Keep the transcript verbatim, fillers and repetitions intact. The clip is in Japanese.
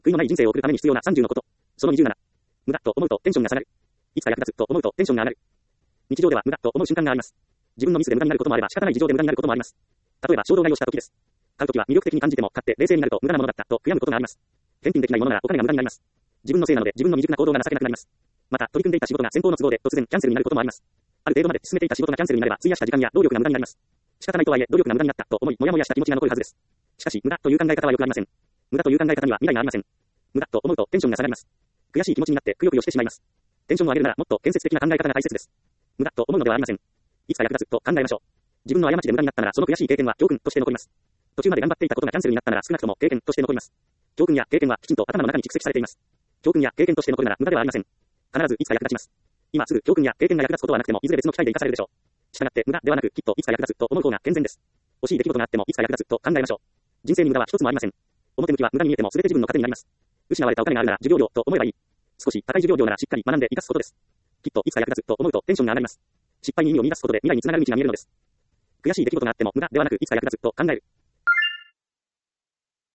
悔いのない人生を送るために必要なさんじゅうのこと。そのにじゅうなな。無駄と思うとテンションが下がる。いつか役立つと思うとテンションが上がる。日常では無駄と思う瞬間があります。自分のミスで無駄になることもあれば仕方ない事情で無駄になることもあります。例えば衝動買いをした時です。買う時は魅力的に感じても買って冷静になると無駄なものだったと悔やむことがあります。返品できないものならお金が無駄になります。自分のせいなので自分の未熟な行動が情けなくなります。また取り組んでいた仕事が先方の都合で突然キャンセルになることもあります。ある程度まで進めていた仕事がキャンセルになれば費やした時間や労力が無駄になります。仕方ないとはいえ努力が無駄になったと思いモヤモヤした気持ちが残るはずです。しかし無駄という考え方はよくありません。無駄という考え方には未来がありません。無駄と思うとテンションが下がります。悔しい気持ちになってくよくよしてしまいます。テンションを上げるならもっと建設的な考え方が大切です。無駄と思うのではありません。いつか役立つと考えましょう。自分の過ちで無駄になったならその悔しい経験は教訓として残ります。途中まで頑張っていたことがキャンセルになったなら少なくとも経験として残ります。教訓や経験はきちんと頭の中に蓄積されています。教訓や経験として残るなら無駄ではありません。必ずいつか役立ちます。今すぐ教訓や経験が役立つことはなくてもいずれ別の機会で生かされるでしょう。したがって無駄ではなくきっといつか役立つと思う方が健全です。欲しい出来事があってもいつか役立つと考えましょう。人生に無駄は一つもありません。表向きは無駄に見えても全て自分の糧になります。失われたお金があるなら授業料と思えばいい。少し高い授業料ならしっかり学んで生かすことです。きっといつか役立つと思うとテンションが上がります。失敗に意味を見出すことで未来につながる道が見えるのです。悔しい出来事があっても無駄ではなくいつか役立つと考える。